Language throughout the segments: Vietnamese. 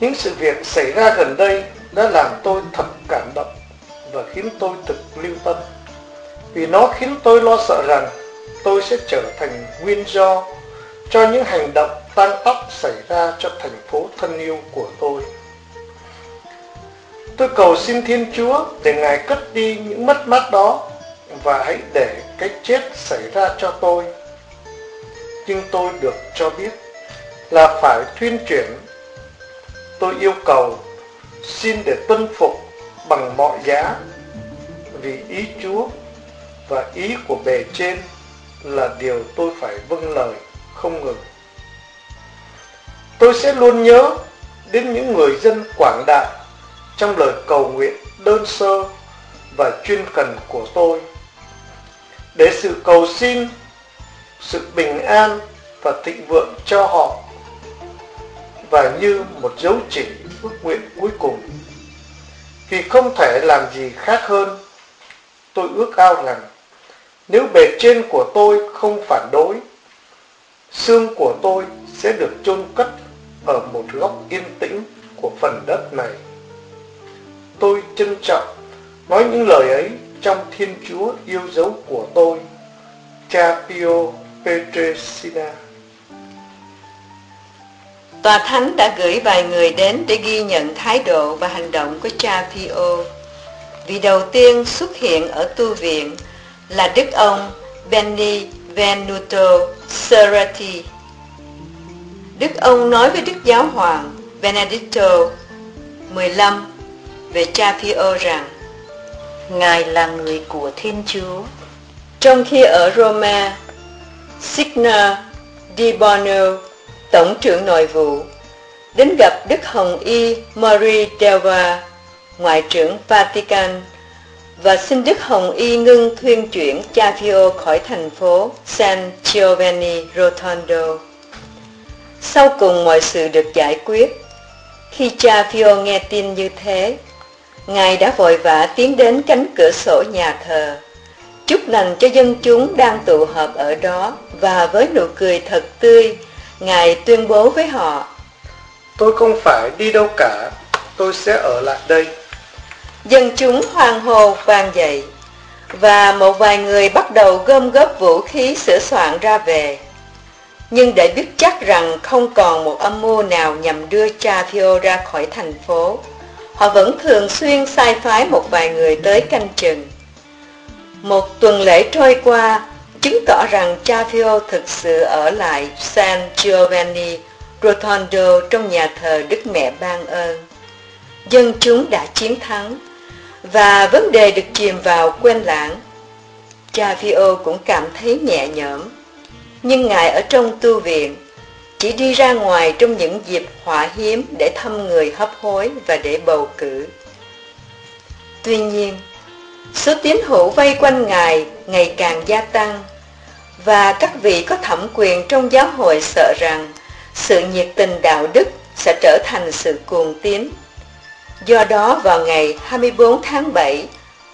Những sự việc xảy ra gần đây đã làm tôi thật cảm động và khiến tôi thực lưu tâm, vì nó khiến tôi lo sợ rằng tôi sẽ trở thành nguyên do cho những hành động tang tóc xảy ra cho thành phố thân yêu của tôi. Tôi cầu xin Thiên Chúa để Ngài cất đi những mất mát đó và hãy để cái chết xảy ra cho tôi. Nhưng tôi được cho biết là phải thuyên chuyển. Tôi yêu cầu xin để tuân phục bằng mọi giá, vì ý Chúa và ý của bề trên là điều tôi phải vâng lời không ngừng. Tôi sẽ luôn nhớ đến những người dân quảng đại trong lời cầu nguyện đơn sơ và chuyên cần của tôi, để sự cầu xin sự bình an và thịnh vượng cho họ. Và như một dấu chỉ ước nguyện cuối cùng, vì không thể làm gì khác hơn, tôi ước ao rằng nếu bề trên của tôi không phản đối, xương của tôi sẽ được chôn cất ở một góc yên tĩnh của phần đất này. Tôi trân trọng nói những lời ấy trong Thiên Chúa yêu dấu của tôi, cha Pio Pietrelcina. Tòa Thánh đã gửi vài người đến để ghi nhận thái độ và hành động của cha Pio. Vị đầu tiên xuất hiện ở tu viện là Đức ông Benvenuto Cerati. Đức ông nói với Đức Giáo hoàng Benedicto XV về cha Pio rằng Ngài là người của Thiên Chúa. Trong khi ở Roma, Signa Di Bono, Tổng trưởng Nội vụ, đến gặp Đức Hồng Y Marie Delva, Ngoại trưởng Vatican, và xin Đức Hồng Y ngưng thuyên chuyển cha Pio khỏi thành phố San Giovanni Rotondo. Sau cùng mọi sự được giải quyết. Khi cha Pio nghe tin như thế, Ngài đã vội vã tiến đến cánh cửa sổ nhà thờ, chúc lành cho dân chúng đang tụ họp ở đó, và với nụ cười thật tươi, Ngài tuyên bố với họ: Tôi không phải đi đâu cả, tôi sẽ ở lại đây. Dân chúng hoan hô vang dậy, và một vài người bắt đầu gom góp vũ khí sửa soạn ra về. Nhưng để biết chắc rằng không còn một âm mưu nào nhằm đưa cha Pio ra khỏi thành phố, họ vẫn thường xuyên sai phái một vài người tới canh chừng. Một tuần lễ trôi qua, chứng tỏ rằng cha Pio thực sự ở lại San Giovanni Rotondo trong nhà thờ Đức Mẹ Ban Ơn. Dân chúng đã chiến thắng, và vấn đề được chìm vào quên lãng. Cha Pio cũng cảm thấy nhẹ nhõm, nhưng Ngài ở trong tu viện, chỉ đi ra ngoài trong những dịp họa hiếm để thăm người hấp hối và để bầu cử. Tuy nhiên, số tín hữu vây quanh Ngài ngày càng gia tăng, và các vị có thẩm quyền trong giáo hội sợ rằng sự nhiệt tình đạo đức sẽ trở thành sự cuồng tín. Do đó vào ngày 24 tháng 7,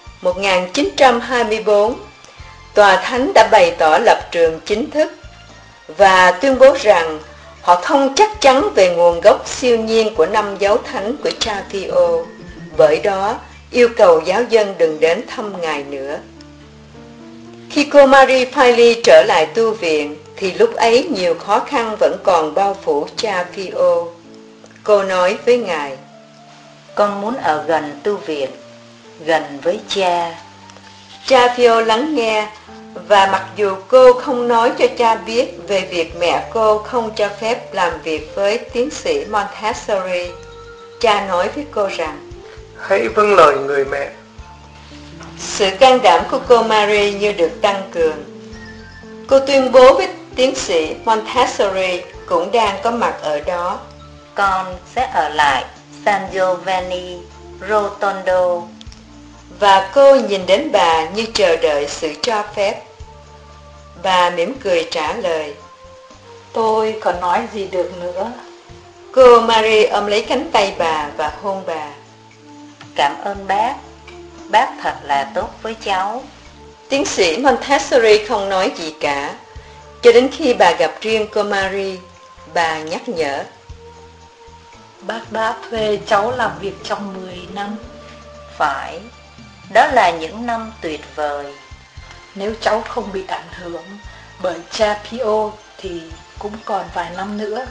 1924, Tòa Thánh đã bày tỏ lập trường chính thức và tuyên bố rằng họ không chắc chắn về nguồn gốc siêu nhiên của 5 dấu thánh của cha Pio, bởi đó yêu cầu giáo dân đừng đến thăm Ngài nữa. Khi cô Marie Phailly trở lại tu viện, thì lúc ấy nhiều khó khăn vẫn còn bao phủ cha Pio. Cô nói với Ngài: Con muốn ở gần tu viện, gần với cha. Cha Pio lắng nghe, và mặc dù cô không nói cho cha biết về việc mẹ cô không cho phép làm việc với tiến sĩ Montessori, cha nói với cô rằng: Hãy vâng lời người mẹ. Sự can đảm của cô Marie như được tăng cường. Cô tuyên bố với tiến sĩ Montessori cũng đang có mặt ở đó: Con sẽ ở lại San Giovanni Rotondo. Và cô nhìn đến bà như chờ đợi sự cho phép. Bà mỉm cười trả lời: Tôi còn nói gì được nữa. Cô Marie ôm lấy cánh tay bà và hôn bà. Cảm ơn bác. Bác thật là tốt với cháu. Tiến sĩ Montessori không nói gì cả, cho đến khi bà gặp riêng cô Marie. Bà nhắc nhở: Bác đã thuê cháu làm việc trong 10 năm. Phải, đó là những năm tuyệt vời. Nếu cháu không bị ảnh hưởng bởi cha Pio thì cũng còn vài năm nữa.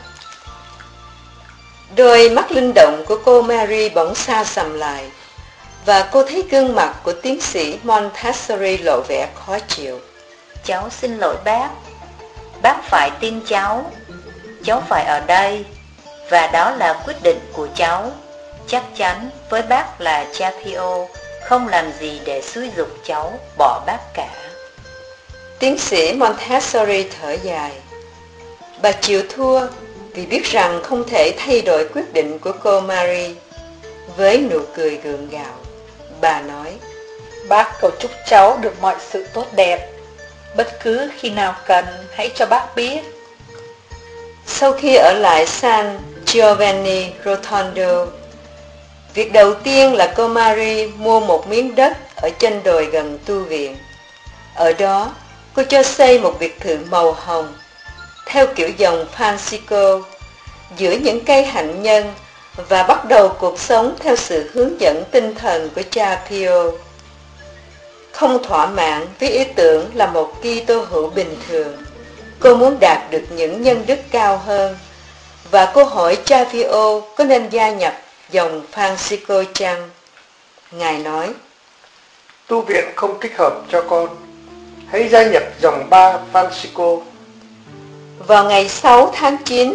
Đôi mắt linh động của cô Mary bỗng xa sầm lại, và cô thấy gương mặt của tiến sĩ Montessori lộ vẻ khó chịu. Cháu xin lỗi bác phải tin cháu phải ở đây, và đó là quyết định của cháu. Chắc chắn với bác là cha Pio không làm gì để xúi giục cháu bỏ bác cả. Tiến sĩ Montessori thở dài. Bà chịu thua vì biết rằng không thể thay đổi quyết định của cô Mary. Với nụ cười gượng gạo, bà nói: Bác cầu chúc cháu được mọi sự tốt đẹp. Bất cứ khi nào cần, hãy cho bác biết. Sau khi ở lại San Giovanni Rotondo, việc đầu tiên là cô Mary mua một miếng đất ở chân đồi gần tu viện. Ở đó, cô cho xây một biệt thự màu hồng, theo kiểu dòng Francisco, giữa những cây hạnh nhân, và bắt đầu cuộc sống theo sự hướng dẫn tinh thần của cha Pio. Không thỏa mãn với ý tưởng là một Kitô hữu bình thường, cô muốn đạt được những nhân đức cao hơn, và cô hỏi cha Pio có nên gia nhập dòng Francisco chăng? Ngài nói: Tu viện không thích hợp cho con, hãy gia nhập dòng ba Francisco. Vào ngày 6 tháng 9,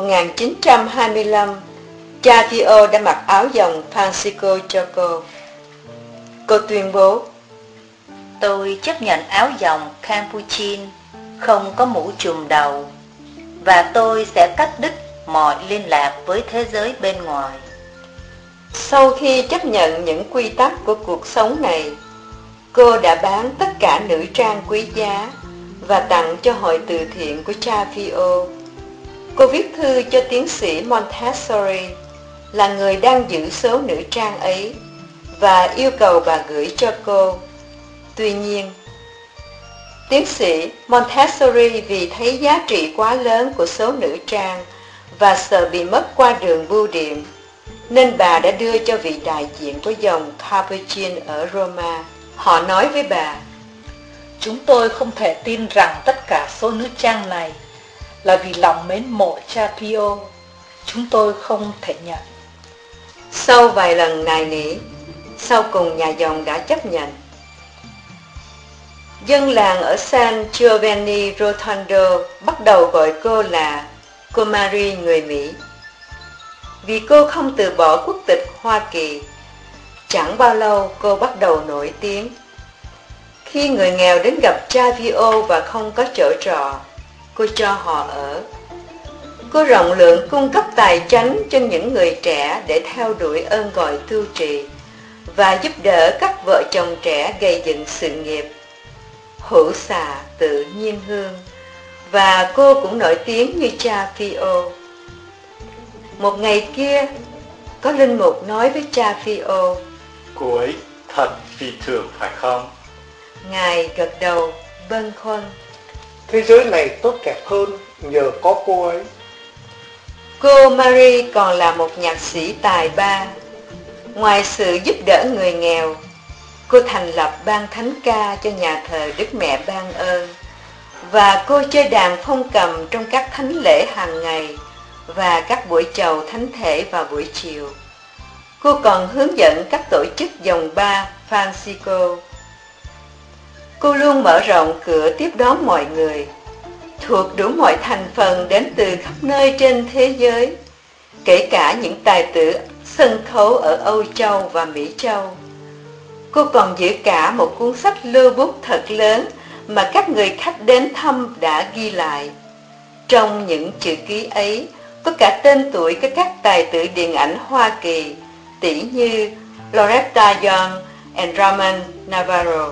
1925, cha Pio đã mặc áo dòng Francisco cho cô. Cô tuyên bố: Tôi chấp nhận áo dòng Capuchin, không có mũ trùm đầu, và tôi sẽ cắt đứt mọi liên lạc với thế giới bên ngoài. Sau khi chấp nhận những quy tắc của cuộc sống này, cô đã bán tất cả nữ trang quý giá và tặng cho hội từ thiện của cha Pio. Cô viết thư cho tiến sĩ Montessori, là người đang giữ số nữ trang ấy, và yêu cầu bà gửi cho cô. Tuy nhiên, tiến sĩ Montessori vì thấy giá trị quá lớn của số nữ trang và sợ bị mất qua đường bưu điện, nên bà đã đưa cho vị đại diện của dòng Capuchin ở Roma. Họ nói với bà: Chúng tôi không thể tin rằng tất cả số nữ trang này là vì lòng mến mộ cha Pio. Chúng tôi không thể nhận. Sau vài lần nài nỉ, sau cùng nhà dòng đã chấp nhận. Dân làng ở San Giovanni Rotondo bắt đầu gọi cô là cô Mary người Mỹ. Vì cô không từ bỏ quốc tịch Hoa Kỳ, chẳng bao lâu cô bắt đầu nổi tiếng. Khi người nghèo đến gặp cha Pio và không có chỗ trọ, cô cho họ ở. Cô rộng lượng cung cấp tài chánh cho những người trẻ để theo đuổi ơn gọi tu trì, và giúp đỡ các vợ chồng trẻ gây dựng sự nghiệp. Hữu xà tự nhiên hương, và cô cũng nổi tiếng như cha Pio. Một ngày kia, có linh mục nói với cha Pio: Cô ấy thật phi thường phải không? Ngài gật đầu bâng khuâng: Thế giới này tốt đẹp hơn nhờ có cô ấy. Cô Mary còn là một nhạc sĩ tài ba. Ngoài sự giúp đỡ người nghèo, cô thành lập ban thánh ca cho nhà thờ Đức Mẹ Ban Ơn, và cô chơi đàn phong cầm trong các thánh lễ hàng ngày và các buổi chầu thánh thể vào buổi chiều. Cô còn hướng dẫn các tổ chức dòng ba Francisco. Cô luôn mở rộng cửa tiếp đón mọi người, thuộc đủ mọi thành phần đến từ khắp nơi trên thế giới, kể cả những tài tử sân khấu ở Âu Châu và Mỹ Châu. Cô còn giữ cả một cuốn sách lưu bút thật lớn mà các người khách đến thăm đã ghi lại. Trong những chữ ký ấy có cả tên tuổi của các tài tử điện ảnh Hoa Kỳ, tỷ như Loretta Young and Ramon Navarro.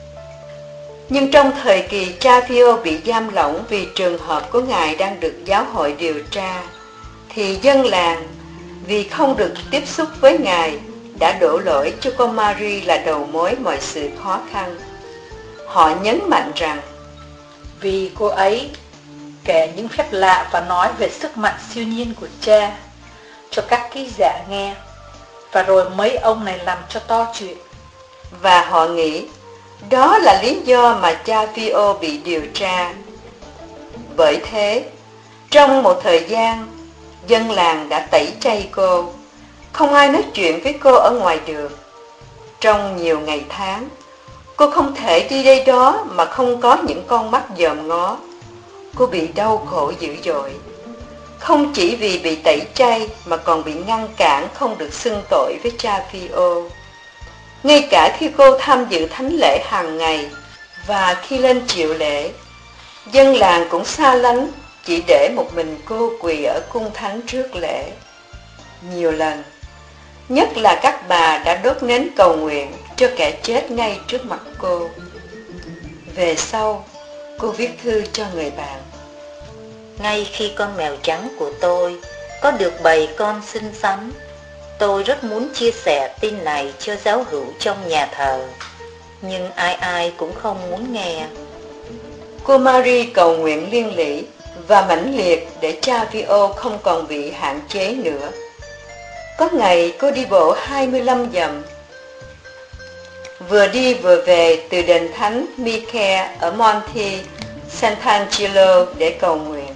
Nhưng trong thời kỳ cha Pio bị giam lỏng vì trường hợp của ngài đang được giáo hội điều tra, thì dân làng, vì không được tiếp xúc với ngài, đã đổ lỗi cho cô Mary là đầu mối mọi sự khó khăn. Họ nhấn mạnh rằng vì cô ấy kể những phép lạ và nói về sức mạnh siêu nhiên của cha, cho các ký giả nghe. Và rồi mấy ông này làm cho to chuyện. Và họ nghĩ đó là lý do mà cha Pio bị điều tra. Bởi thế, trong một thời gian, dân làng đã tẩy chay cô. Không ai nói chuyện với cô ở ngoài đường. Trong nhiều ngày tháng, cô không thể đi đây đó mà không có những con mắt dòm ngó. Cô bị đau khổ dữ dội. Không chỉ vì bị tẩy chay mà còn bị ngăn cản không được xưng tội với cha Pio. Ngay cả khi cô tham dự thánh lễ hàng ngày và khi lên chiều lễ, dân làng cũng xa lánh, chỉ để một mình cô quỳ ở cung thánh trước lễ. Nhiều lần, nhất là các bà đã đốt nến cầu nguyện cho kẻ chết ngay trước mặt cô. Về sau, cô viết thư cho người bạn. Ngay khi con mèo trắng của tôi có được bầy con xinh xắn, tôi rất muốn chia sẻ tin này cho giáo hữu trong nhà thờ, nhưng ai ai cũng không muốn nghe. Cô Marie cầu nguyện liên lỉ và mãnh liệt để cha Pio không còn bị hạn chế nữa. Có ngày cô đi bộ 25 dặm, vừa đi vừa về từ đền thánh Michael ở Monte Sant'Angelo để cầu nguyện.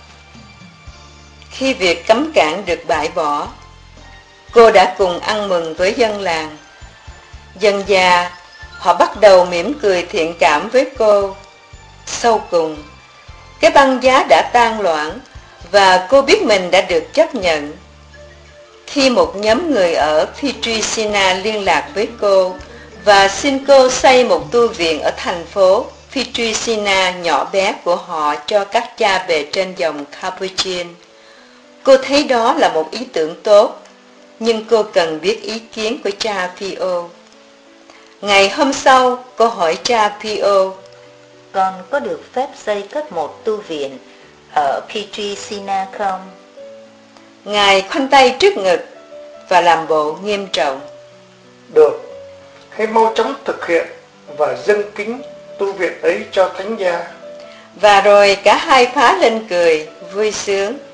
Khi việc cấm cản được bãi bỏ, cô đã cùng ăn mừng với dân làng. Dần dà, họ bắt đầu mỉm cười thiện cảm với cô. Sau cùng, cái băng giá đã tan loãng và cô biết mình đã được chấp nhận. Khi một nhóm người ở Pietrelcina liên lạc với cô và xin cô xây một tu viện ở thành phố Pietrelcina nhỏ bé của họ cho các cha bề trên dòng Capuchin, cô thấy đó là một ý tưởng tốt, nhưng cô cần biết ý kiến của cha Pio. Ngày hôm sau, cô hỏi cha Pio, con có được phép xây cất một tu viện ở Pietrelcina không? Ngài khoanh tay trước ngực và làm bộ nghiêm trọng. Được, hãy mau chóng thực hiện và dâng kính tu viện ấy cho thánh gia. Và rồi cả hai phá lên cười, vui sướng.